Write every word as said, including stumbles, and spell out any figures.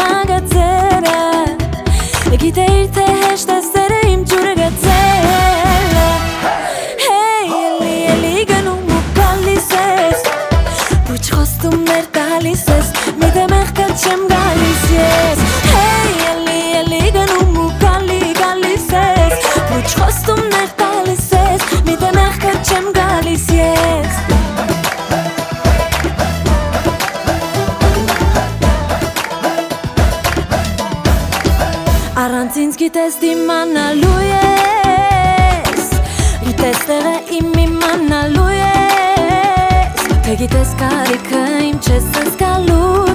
մագացերը գիտեիր թե հեշտ է սերը իմ ջուրը գցելը Hey, էլի, էլի գնում ու գալիս ես Ոչ խոստումներ տալիս ես Մի դեմեղ կա չեմ գալիս ես Hey, էլի, էլի գնում ու գալի, գալիս ես Ոչ խոստումներ տալիս ես Մի դեմեղ կա չեմ գալիս ես Առանց ինձ գիտես դիմանալու ես Գիտես տեղը իմ իմանալու ես Թե գիտես կարիքը իմ չես զգալու